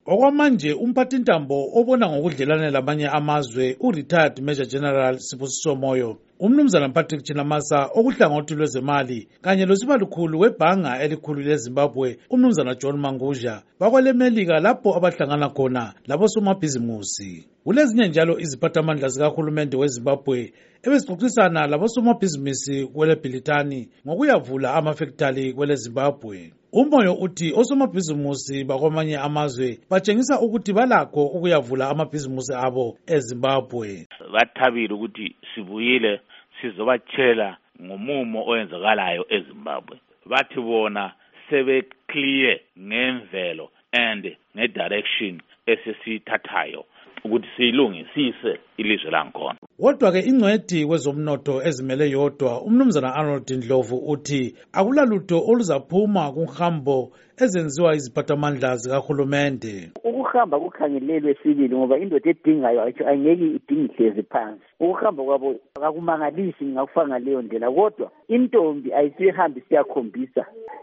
Okwamanje umphathintambo obona ngokudlelana lamanye amazwe u-retired Major General Sibusiso Moyo, umnumzana Patrick Chinamasa okuhlangothi lwezemali kanye losibalukhulu webhanga elikhulu leZimbabwe umnumzana John Mangudya bakwele Melika lapho abahlangana khona labosomabhizimusi. Kulezinye njalo iziphathamandla zikahulumende weZimbabwe ebezixoxisana labosomabhizimusi kwele Bhilitani ngokuyavula amafektali kwele Zimbabwe. Umoyo uthi osomabhizimusi bakwamanye amazwe batshengisa ukuthi balakho ukuyavula amabhizimusi abo eZimbabwe. Bathabile ukuthi sibuyile sizobatshela ngomumo oyenzakalayo eZimbabwe. Bathi bona sebe clear ngemvelo and ngedirection esesithathayo ukuthi silungisise ilizwe lankhona. Kodwa ke ingcwethi kwezomnotho ezimele yodwa umnumzana Arnold Ndlovu uthi akulalutho oluzaphuma kunhambo ezenziwa iziphathamandla zikahulumende. Ukuhamba kukhangelelwe sibili ngoba indoda edingayo ayingeke idinge ihlezi phansi. Ukuhamba kwabo akakumangalisi ngakufanga leyo ndlela, kodwa intombi ayisihambi siyakhombisa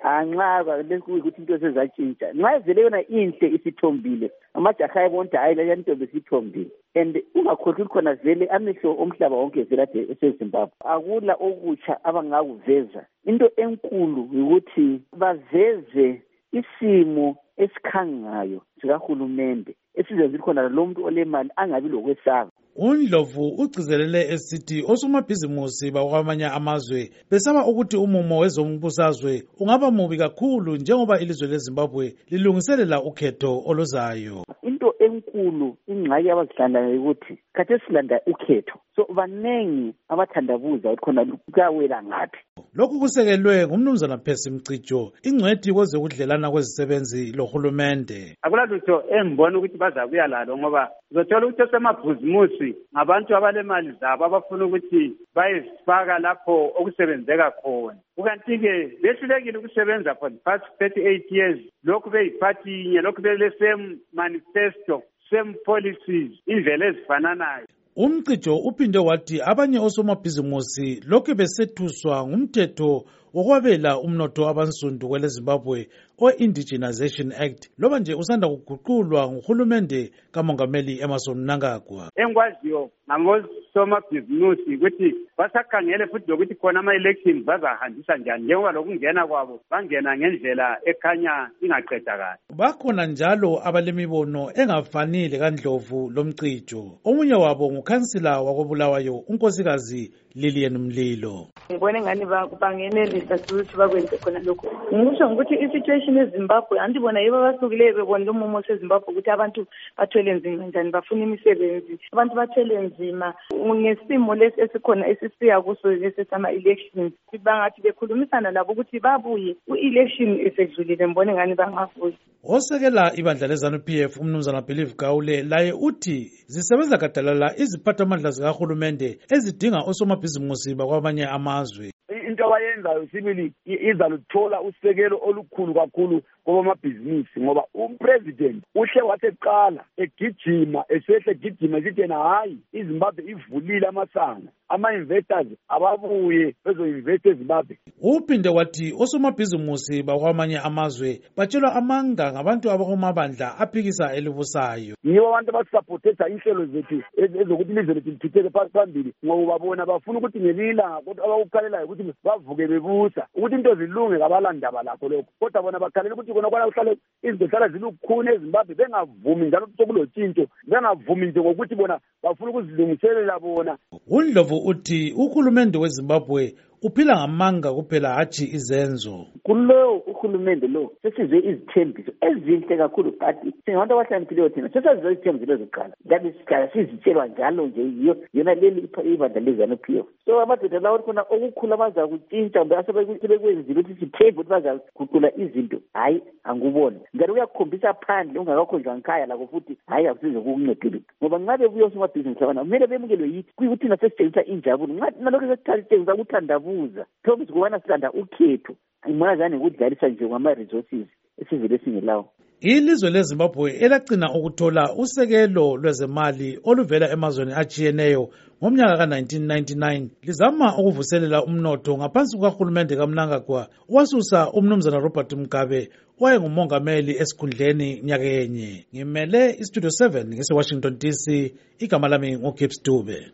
anxa ukuthi into sezatshintsha. Nxa vele yona inhle isithombile amajaha ayibonta hayi le ntombi isithombile, and ungakhohlwa khona vele amehlo omhlaba wonke vele ade eseZimbabwe akula okutsha abangakuveza. Into enkulu ukuthi baveze isimo esikhangayo sikahulumende esizenza khona lo muntu olemali angabi lokwesaba. UNdlovu ugcizelele esithi osomabhizimusi bakwamanye amazwe besaba ukuthi umumo wezombusazwe ungaba mubi kakhulu njengoba ilizwe leZimbabwe lilungiselela ukhetho oluzayo. Into enkulu ingxaki abazihlandayo ukuthi khathe silanda ukhetho, so banengi abathandabuza ukuthi khona kuyawela ngaphi. Lokhu kusekelwe ngumnumzana Percy Mcijo, ingcwethi kwezokudlelana kwezisebenzi lohulumende. Akulalutho engibona ukuthi bazabuya lalo ngoba uzothola ukuthi osemabhizimusi ngabantu abalemali zabo abafuna ukuthi bayisifaka lapho okusebenzeka khona. Ukanti-ke behlulekile ukusebenza for the past 38 years lokhu beyiphathi inye, lokhu bele same manifesto, same policies, indlela ezifananayo. Umcijo uphinde wathi abanye osomabhizimusi lokhu besethuswa ngumthetho wokwabela umnotho abansundu kwele Zimbabwe o-Indigenization Act loba nje usanda kuguqulwa nguhulumende kaMongameli Emmerson Mnangagwa. Engikwaziyo ngabosomabhizimusi ukuthi basakhangele futhi lokuthi khona ama-elections bazahambisa njani njengoba lokungena kwabo bangena ngendlela ekhanya ingaqedakali. Bakhona njalo abalemibono engafanile kaNdlovu lomcijo. Omunye wabo ngukhansila wakobulawayo unkosikazi Lillian Mlilo. Ngibona ngani bangenelisa ukuthi bakwenze khona lokho. Ngisho ukuthi isituation eZimbabwe andibona yibo basukileyo bebona umumo seZimbabwe ukuthi abantu bathwele nzima njani bafuna imisebenzi, abantu bathwele nzima ngesimo lesi esikhona esisiya kuso lesama elections. Bangathi bekhulumisana labo ukuthi babuye u-election esedlulile, ngibona ngani bangavuza. Osekela ibandla leZANU-PF umnumzana Believe Gaule laye uthi zisebenza gadalala iziphathamandla zikahulumende ezidinga osomabhizimusi bakwamanye amazwe. Into abayenzayo sibili izaluthola usekelo olukhulu kakhulu kwamabhizinisi ngoba umpresident uhle wathi eqala egijima esehle egijima esithi yena hayi iZimbabwe ivulile amasango, ama-investors ababuye bezoinvest eZimbabwe. Uphinde wathi osomabhizimusi bakwamanye amazwe batshelwa amanga ngabantu abakumabandla aphikisa elibusayo. Yibo abantu abasupportesa inhlelo zethu ezokuthi ilizwe lethu lithitheke phambili ngoba bona bafuna ukuthi ngelila kodwa abakukhalelayo ukuthi bavuke bebusa ukuthi into zilunge kabalandaba lakho lokho, kodwa bona bakhalela ukuthi kona kuhlale izinto zihlala zilukhuni eZimbabwe bengavumi njalo ukuthi kulotshintsho, bengavumi nje ngokuthi bona bafuna ukuzilungiselela bona. UNdlovu uthi uhulumende weZimbabwe uphila ngamanga kuphela hathi izenzo. Kulo uhulumende lo sesizwe izithembiso ezinhle kakhulu kanti singabantu abahlakaniphileyo thina sesazizwe izithembiso lezokuqala ngabe sihlala sizitshelwa njalo nje yona leli ibandla leZANU-PF. So amadoda lawo khona okukhulu abaza kutshintsha kumbe asebekwenzile ukuthi sithembe ukuthi bazaguqula izinto, hayi angubona ngani uyakhombisa phandle ungakakhonjwa ngikhaya lakho futhi hayi akusize kukuncedile ngoba ngabe buye osomabhizinisi labana kumele bemukelwe yithi kuyikuthi nasesitshengisa injabulo nalokho sesitshengisa ukuthandabuza thobi kubana silanda ukhetho imazane ukudlalisa nje kwama-resources esivele singelawo. Ilizwe leZimbabwe elagcina ukuthola usekelo lwezemali oluvela emazweni ajiyeneyo ngomnyaka ka-1999 lizama ukuvuselela umnotho ngaphansi kukahulumende kaMnangagwa wasusa umnumzana Robert Mugabe owayengumongameli esikhundleni nyaka yenye. Ngimele iStudio 7 ngise-Washington DC, igama lami nguGibbs Dube.